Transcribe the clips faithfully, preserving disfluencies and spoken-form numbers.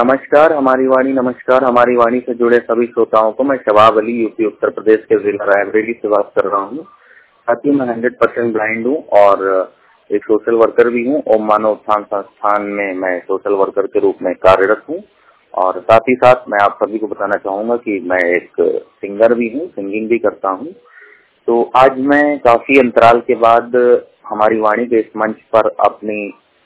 नमस्कार हमारी वाणी नमस्कार हमारी वाणी से जुड़े सभी श्रोताओं को मैं शबाब अली यूपी उत्तर प्रदेश के जिला रायबरेली से बात कर रहा हूँ। साथ ही मैं हंड्रेड परसेंट ब्लाइंड हूँ और एक सोशल वर्कर भी हूँ। ओम मानव उत्थान संस्थान में मैं सोशल वर्कर के रूप में कार्यरत हूँ और साथ ही साथ मैं आप सभी को बताना चाहूँगा कि मैं एक सिंगर भी हूँ, सिंगिंग भी करता हूँ। तो आज मैं काफी अंतराल के बाद हमारी वाणी के इस मंच पर अपनी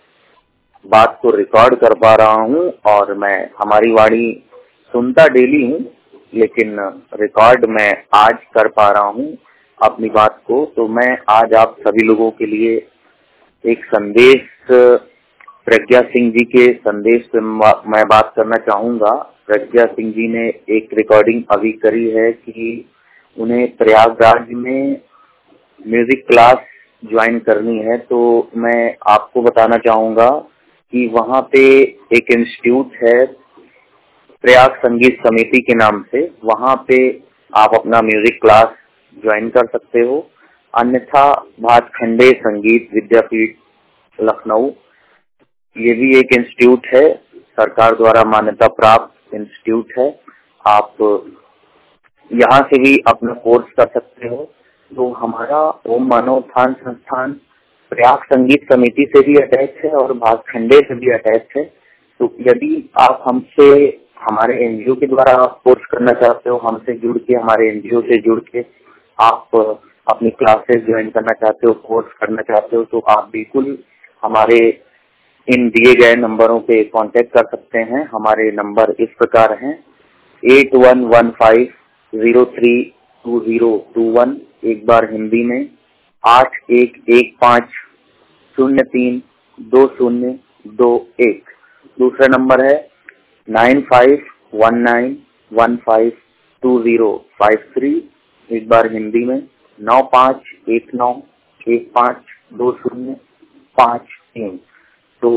बात को रिकॉर्ड कर पा रहा हूँ और मैं हमारी वाणी सुनता डेली हूँ, लेकिन रिकॉर्ड मैं आज कर पा रहा हूँ अपनी बात को। तो मैं आज आप सभी लोगों के लिए एक संदेश प्रज्ञा सिंह जी के संदेश पे मैं बात करना चाहूँगा। प्रज्ञा सिंह जी ने एक रिकॉर्डिंग अभी करी है कि उन्हें प्रयागराज में म्यूजिक क्लास ज्वाइन करनी है। तो मैं आपको बताना चाहूँगा कि वहाँ पे एक इंस्टीट्यूट है प्रयाग संगीत समिति के नाम से, वहाँ पे आप अपना म्यूजिक क्लास ज्वाइन कर सकते हो। अन्यथा भातखंडे संगीत विद्यापीठ लखनऊ, ये भी एक इंस्टीट्यूट है, सरकार द्वारा मान्यता प्राप्त इंस्टीट्यूट है। आप यहाँ से भी अपना कोर्स कर सकते हो। तो हमारा ओम मानव उत्थान संस्थान प्रयाग संगीत समिति से भी अटैच है और भातखंडे से भी अटैच है। तो यदि आप हमसे हमारे एनजीओ के द्वारा आप कोर्स करना चाहते हो, हमसे जुड़ के हमारे एनजीओ से जुड़ के आप अपनी क्लासेस ज्वाइन करना चाहते हो, कोर्स करना चाहते हो, तो आप बिल्कुल हमारे इन दिए गए नंबरों पे कांटेक्ट कर सकते हैं। हमारे नंबर इस प्रकार हैं eight one one five zero three two zero two one, एक बार हिंदी में आठ एक एक पाँच शून्य तीन दो शून्य दो एक। दूसरा नंबर है nine five one nine one five two zero five three, एक बार हिंदी में नौ पाँच एक नौ एक पाँच दो शून्य पाँच तीन। तो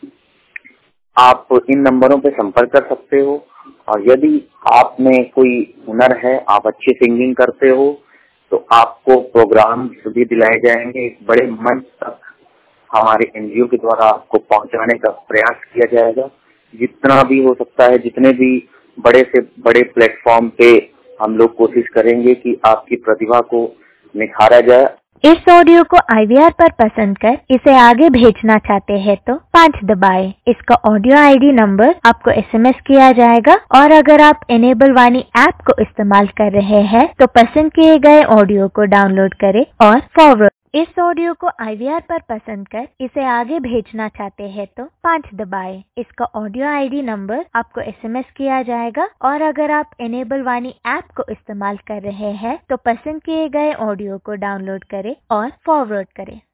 आप इन नंबरों पे संपर्क कर सकते हो और यदि आप में कोई हुनर है, आप अच्छी सिंगिंग करते हो, तो आपको प्रोग्राम भी दिलाए जाएंगे। एक बड़े मंच तक हमारे एनजीओ के द्वारा आपको पहुंचाने का प्रयास किया जाएगा। जितना भी हो सकता है, जितने भी बड़े से बड़े प्लेटफॉर्म पे हम लोग कोशिश करेंगे कि आपकी प्रतिभा को निखारा जाए। इस ऑडियो को आई वी आर पर पसंद कर इसे आगे भेजना चाहते हैं तो पाँच दबाएं। इसका ऑडियो आईडी नंबर आपको एसएमएस किया जाएगा और अगर आप एनेबल वाणी ऐप को इस्तेमाल कर रहे हैं तो पसंद किए गए ऑडियो को डाउनलोड करें और फॉरवर्ड। इस ऑडियो को आई वी आर पर पसंद कर इसे आगे भेजना चाहते हैं तो पाँच दबाएं। इसका ऑडियो आईडी नंबर आपको एसएमएस किया जाएगा और अगर आप एनेबल वाणी ऐप को इस्तेमाल कर रहे हैं तो पसंद किए गए ऑडियो को डाउनलोड करें और फॉरवर्ड करें।